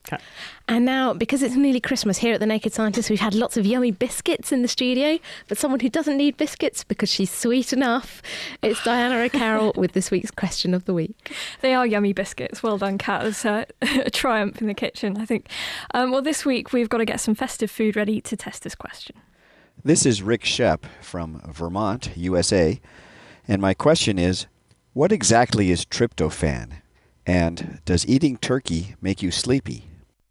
Kat. And now, because it's nearly Christmas here at The Naked Scientist, we've had lots of yummy biscuits in the studio, but someone who doesn't need biscuits because she's sweet enough, it's Diana O'Carroll with this week's question of the week. They are yummy biscuits. Well done, Kat. It's a triumph in the kitchen, I think. Well, this week we've got to get some festive food ready to test this question. This is Rick Shep from Vermont, USA, and my question is, what exactly is tryptophan? And does eating turkey make you sleepy?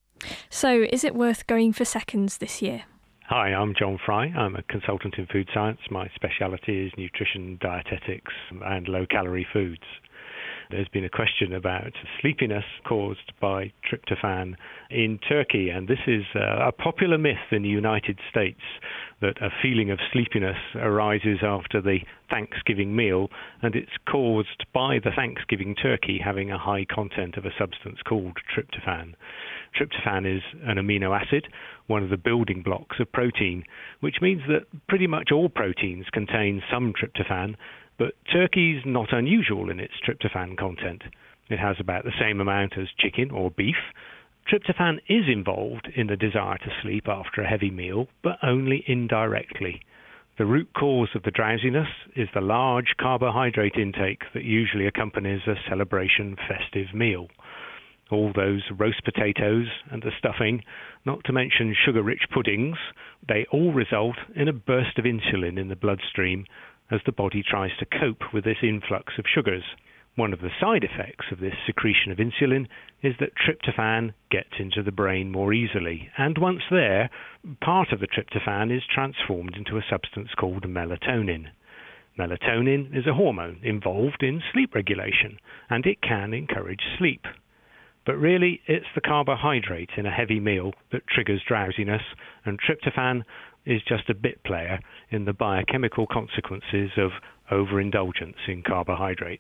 So, is it worth going for seconds this year? Hi, I'm John Fry. I'm a consultant in food science. My speciality is nutrition, dietetics, and low-calorie foods. There's been a question about sleepiness caused by tryptophan in turkey, and this is a popular myth in the United States that a feeling of sleepiness arises after the Thanksgiving meal, and it's caused by the Thanksgiving turkey having a high content of a substance called tryptophan. Tryptophan is an amino acid, one of the building blocks of protein, which means that pretty much all proteins contain some tryptophan, but turkey's not unusual in its tryptophan content. It has about the same amount as chicken or beef. Tryptophan is involved in the desire to sleep after a heavy meal, but only indirectly. The root cause of the drowsiness is the large carbohydrate intake that usually accompanies a celebration festive meal. All those roast potatoes and the stuffing, not to mention sugar-rich puddings, they all result in a burst of insulin in the bloodstream as the body tries to cope with this influx of sugars. One of the side effects of this secretion of insulin is that tryptophan gets into the brain more easily, and once there, part of the tryptophan is transformed into a substance called melatonin. Melatonin is a hormone involved in sleep regulation, and it can encourage sleep. But really, it's the carbohydrate in a heavy meal that triggers drowsiness, and tryptophan is just a bit player in the biochemical consequences of overindulgence in carbohydrates.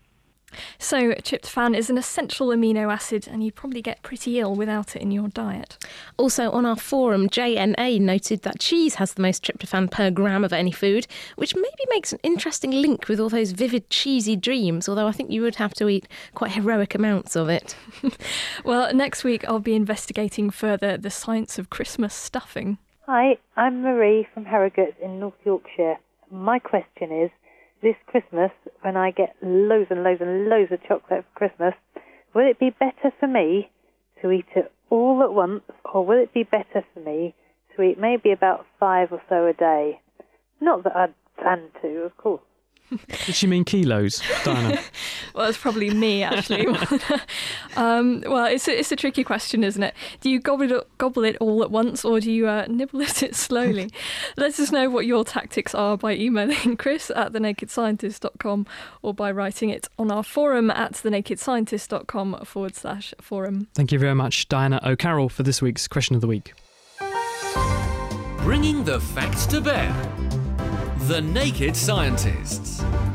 So, tryptophan is an essential amino acid, and you'd probably get pretty ill without it in your diet. Also on our forum, JNA noted that cheese has the most tryptophan per gram of any food, which maybe makes an interesting link with all those vivid cheesy dreams, although I think you would have to eat quite heroic amounts of it. Well, next week I'll be investigating further the science of Christmas stuffing. Hi, I'm Marie from Harrogate in North Yorkshire. My question is, this Christmas, when I get loads and loads and loads of chocolate for Christmas, will it be better for me to eat it all at once, or will it be better for me to eat maybe about 5 or so a day? Not that I'd plan to, of course. Does she mean kilos, Diana? Well, it's probably me, actually. Well, it's a tricky question, isn't it? Do you gobble it all at once, or do you nibble at it slowly? Let us know what your tactics are by emailing chris@thenakedscientist.com or by writing it on our forum at thenakedscientist.com/forum. Thank you very much, Diana O'Carroll, for this week's Question of the Week. Bringing the facts to bear. The Naked Scientists.